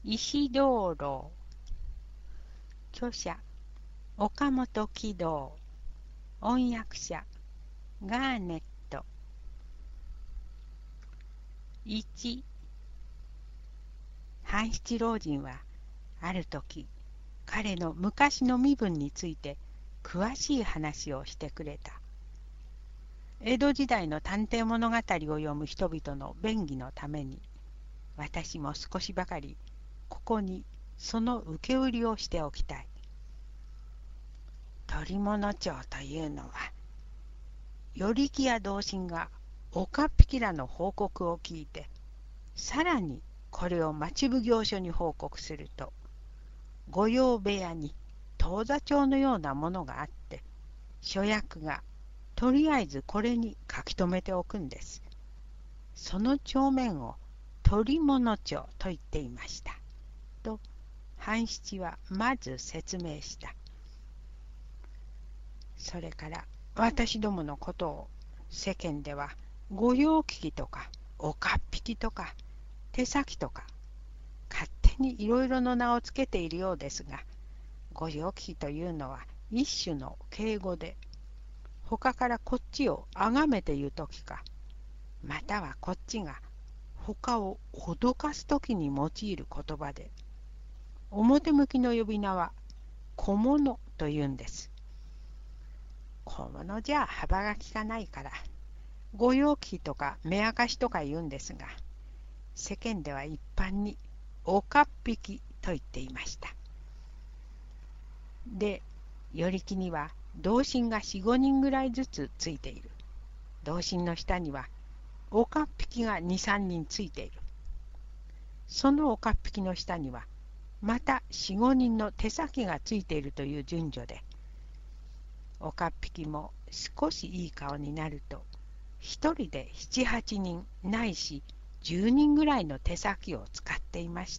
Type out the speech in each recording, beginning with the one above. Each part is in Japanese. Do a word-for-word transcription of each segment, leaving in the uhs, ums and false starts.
石灯籠。著者岡本喜道。音訳者ガーネット。いち、半七老人はある時彼の昔の身分について詳しい話をしてくれた。江戸時代の探偵物語を読む人々の便宜のために、私も少しばかりここにその受け売りをしておきたい。捕物町というのは、与力や同心が岡っ引きらの報告を聞いて、さらにこれを町奉行所に報告すると、御用部屋に当座帳のようなものがあって、諸役がとりあえずこれに書き留めておくんです。その帳面を捕物帳と言っていました。と、半七はまず説明した。それから私どものことを世間では御用聞きとか岡っ引きとか手先とか勝手にいろいろの名をつけているようですが、御用聞きというのは一種の敬語で、他からこっちを崇めて言うときか、またはこっちが他を脅かすときに用いる言葉で、表向きの呼び名は小物というんです。小物じゃ幅が利かないから、御用聞きとか目明かしとか言うんですが、世間では一般に岡っ引きと言っていました。で、与力には同心が四五人ぐらいずつついている。同心の下には岡っ引きが二三人ついている。その岡っ引きの下にはまた四五人の手先がついているという順序で、岡っ引きも少しいい顔になると、一人で七八人ないし十人ぐらいの手先を使っていました。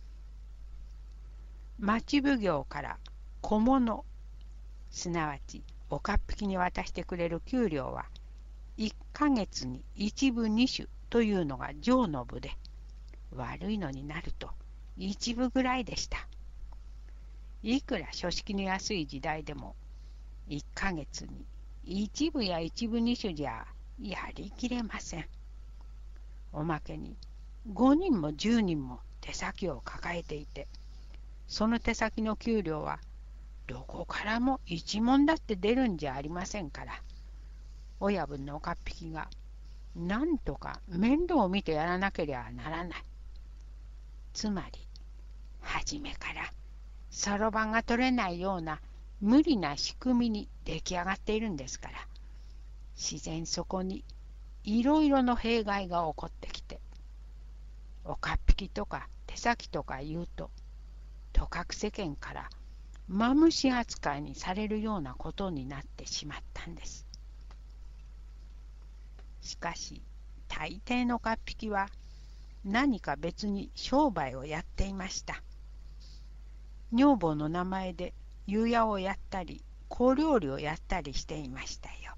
町奉行から小物、すなわち岡っ引きに渡してくれる給料はいっかげつに一部二種というのが上の部で、悪いのになると一部ぐらいでした。いくら書式の安い時代でもいっかげつに一部や一部二種じゃやりきれません。おまけにごにんもじゅうにんも手先を抱えていて、その手先の給料はどこからも一文だって出るんじゃありませんから、親分の岡っ引きがなんとか面倒を見てやらなければならない。つまり初めからそろばんが取れないような無理な仕組みに出来上がっているんですから、自然そこにいろいろの弊害が起こってきて、岡っ引きとか手先とか言うと、とかく世間からマムシ扱いにされるようなことになってしまったんです。しかし大抵の岡っ引きは何か別に商売をやっていました。女房の名前で湯屋をやったり香料理をやったりしていましたよ。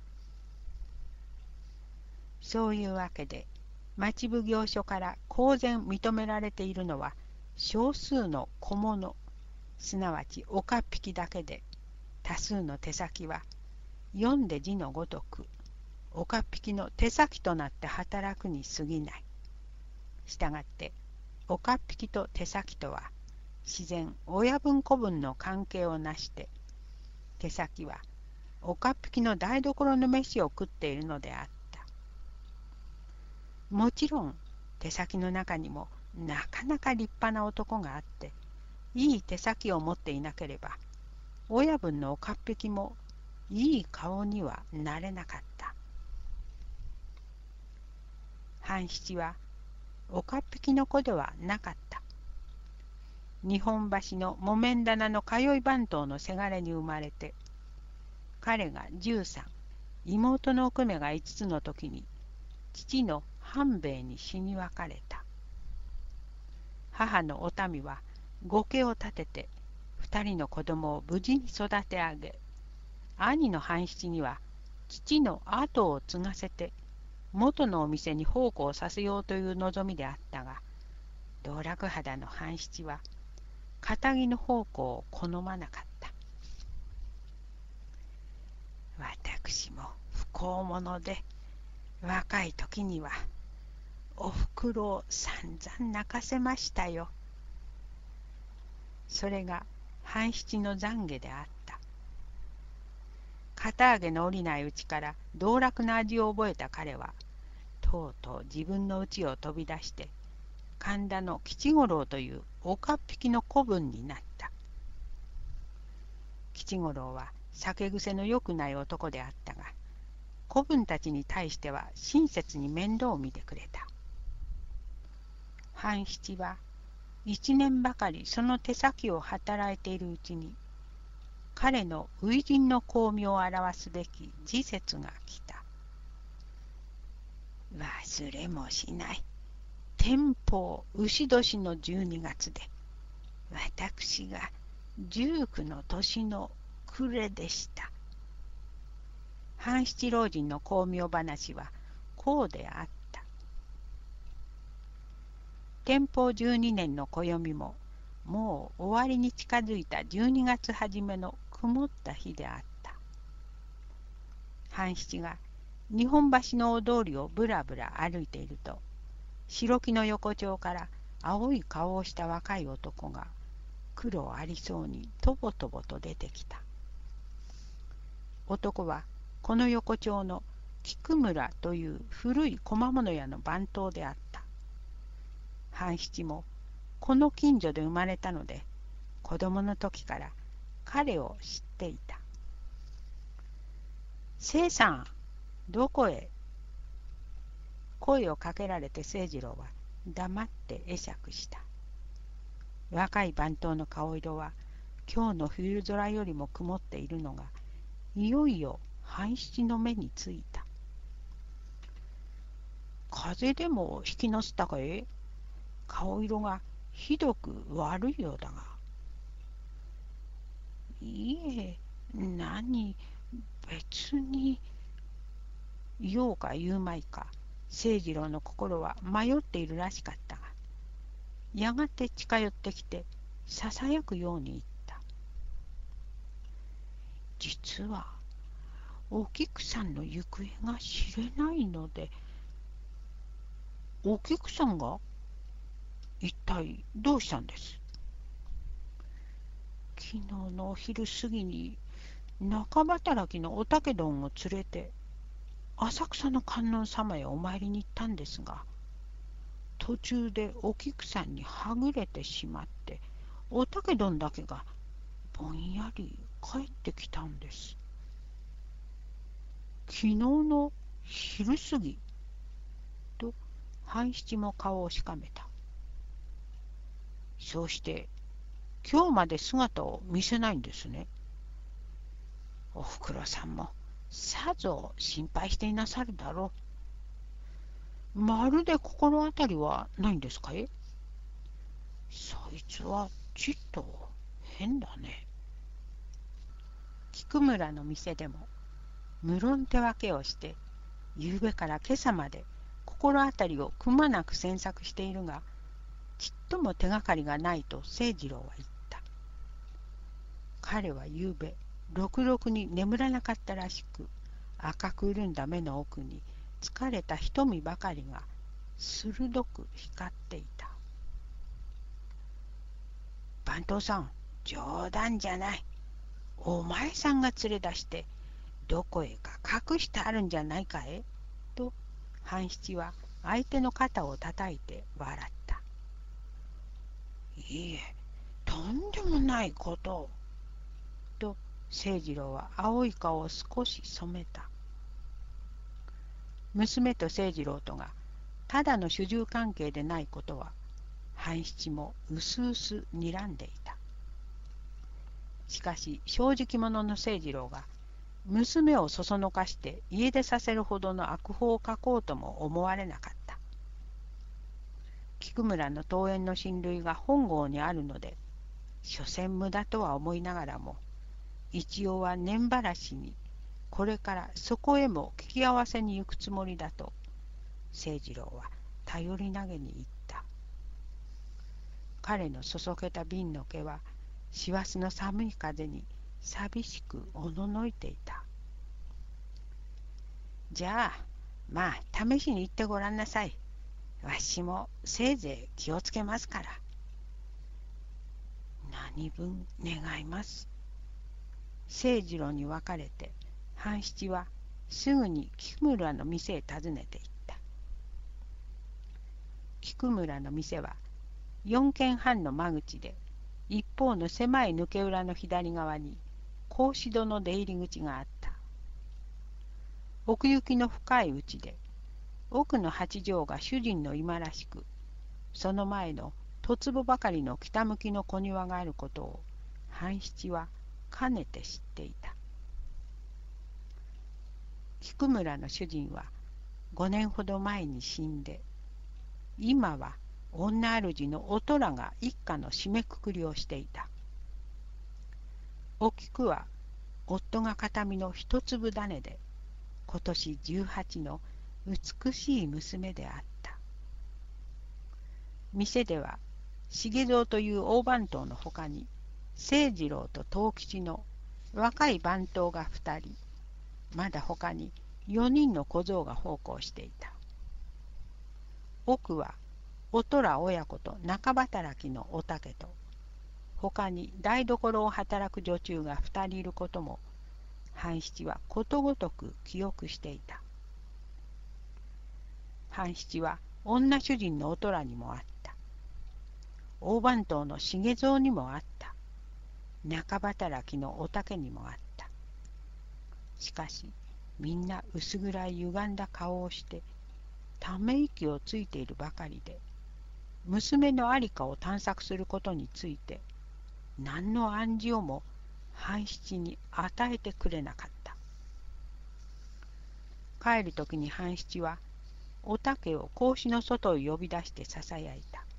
そういうわけで町奉行所から公然認められているのは少数の小物、すなわち岡っ引きだけで、多数の手先は読んで字のごとく岡っ引きの手先となって働くに過ぎない。したがって岡っ引きと手先とは自然親分子分の関係をなして、手先は岡っ引きの台所の飯を食っているのであった。もちろん手先の中にもなかなか立派な男があって、いい手先を持っていなければ親分の岡っ引きもいい顔にはなれなかった。半七は岡っ引きの子ではなかった。日本橋の木綿棚の通い番頭のせがれに生まれて、彼がじゅうさん、妹の奥目がいつつの時に父の半兵衛に死に別れた。母のお民は後家を立てて二人の子供を無事に育て上げ、兄の半七には父の後を継がせて元のお店に奉公させようという望みであったが、 道楽肌の半七は堅気の奉公を好まなかった。私も不幸者で、若い時にはおふくろを散々泣かせましたよ。それが半七の懺悔であった。肩上げの下りないうちから道楽の味を覚えた彼は、とうとう自分の家を飛び出して、神田の吉五郎という岡っ引きの子分になった。吉五郎は酒癖のよくない男であったが、子分たちに対しては親切に面倒を見てくれた。半七は一年ばかりその手先を働いているうちに、彼の初陣の巧妙を表すべき時節が来た。忘れもしない天保丑年のじゅうにがつで、私が十九の年の暮れでした。半七老人の巧妙話はこうであった。天保十二年の暦ももう終わりに近づいたじゅうにがつ初めの曇った日であった。半七が日本橋の大通りをぶらぶら歩いていると、白木の横丁から青い顔をした若い男が苦労ありそうにとぼとぼと出てきた。男はこの横丁の菊村という古い小物屋の番頭であった。半七もこの近所で生まれたので、子供の時から彼を知っていた。清さん、どこへ？声をかけられて清次郎は黙って会釈した。若い番頭の顔色は今日の冬空よりも曇っているのがいよいよ半七の目についた。風邪でも引きなすったかい？顔色がひどく悪いようだが。いえ、何、別に。言おうか言うまいか、清次郎の心は迷っているらしかったが、やがて近寄ってきてささやくように言った。実はお菊さんの行方が知れないので。お菊さんが？一体どうしたんです？昨日のお昼過ぎに中働きのお竹丼を連れて浅草の観音様へお参りに行ったんですが、途中でお菊さんにはぐれてしまって、お竹丼だけがぼんやり帰ってきたんです。昨日の昼過ぎと半七も顔をしかめた。そうして今日まで姿を見せないんですね。おふくろさんもさぞ心配していなさるだろう。まるで心当たりはないんですかい？そいつはちっと変だね。菊村の店でも無論手分けをして、夕べから今朝まで心当たりをくまなく詮索しているが、ちっとも手がかりがないと清次郎は言った。彼は夕べろくろくに眠らなかったらしく、赤く潤んだ目の奥に疲れた瞳ばかりが鋭く光っていた。番頭さん、冗談じゃない。お前さんが連れ出してどこへか隠してあるんじゃないかい？と半七は相手の肩を叩いて笑った。いいえ、とんでもないこと。と清次郎は青い顔を少し染めた。娘と清次郎とがただの主従関係でないことは半七もうすうす睨んでいた。しかし正直者の清次郎が娘をそそのかして家出させるほどの悪法を書こうとも思われなかった。菊村の桃園の親類が本郷にあるので、所詮無駄とは思いながらも、一応は年ばらしにこれからそこへも聞き合わせに行くつもりだと清次郎は頼りなげに言った。 彼のそそけた瓶の毛は師走の寒い風に寂しくおののいていた。じゃあまあ試しに行ってごらんなさい。わしもせいぜい気をつけますから。何分願います。清次郎に別れて半七はすぐに菊村の店へ訪ねて行った。菊村の店は四軒半の間口で、一方の狭い抜け裏の左側に格子戸の出入り口があった。奥行きの深い家で、奥の八畳が主人の居間らしく、その前の十坪ばかりの北向きの小庭があることを半七はかねて知っていた。菊村の主人は五年ほど前に死んで、今は女主のおとらが一家の締めくくりをしていた。お菊は夫が形見の一粒種で、今年十八の美しい娘であった。店では重蔵という大番頭のほかに、清次郎と藤吉の若い番頭が二人、まだほかに四人の小僧が奉公していた。奥はおとら親子と中働きのおたけと、ほかに台所を働く女中が二人いることも、半七はことごとく記憶していた。半七は女主人のおとらにもあった。大番頭の重蔵にもあった。中働きのおたけにもあった。しかしみんな薄暗い歪んだ顔をしてため息をついているばかりで、娘の在りかを探索することについて何の暗示をも半七に与えてくれなかった。帰る時に半七はおたけを格子の外へ呼び出してささやいた。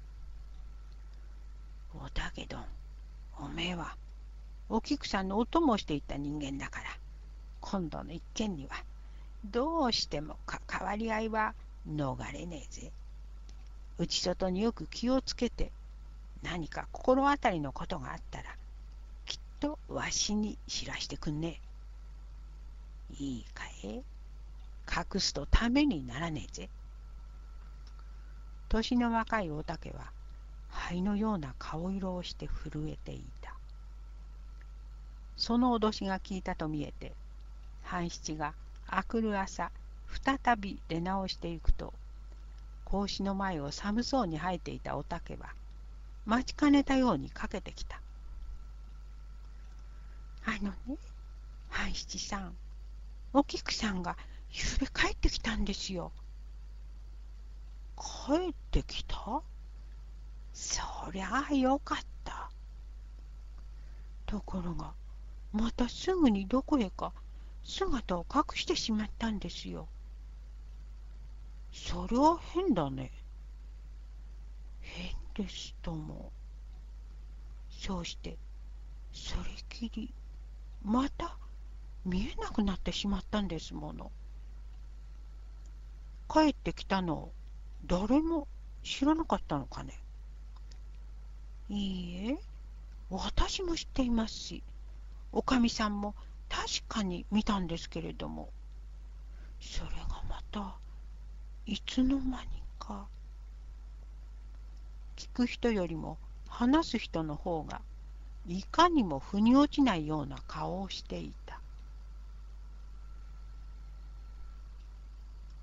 おたけどん、おめえはお菊さんのお供をしていた人間だから、今度の一件にはどうしても関わり合いは逃れねえぜ。内外によく気をつけて、何か心当たりのことがあったらきっとわしに知らしてくんねえ。いいかえ、隠すとためにならねえぜ。年の若いおたけは灰のような顔色をして震えていた。その脅しが効いたと見えて、半七が明くる朝再び出直していくと、格子の前を寒そうに生えていたおたけは待ちかねたようにかけてきた。あのね、半七さん、お菊さんがゆうべ帰ってきたんですよ。帰ってきた？そりゃあよかった。ところがまたすぐにどこへか姿を隠してしまったんですよ。そりゃ変だね。変ですとも。そうしてそれきりまた見えなくなってしまったんですもの。帰ってきたのを誰も知らなかったのかね。いいえ、私も知っていますし、おかみさんも確かに見たんですけれども、それがまたいつの間にか。聞く人よりも話す人の方がいかにも腑に落ちないような顔をしていた。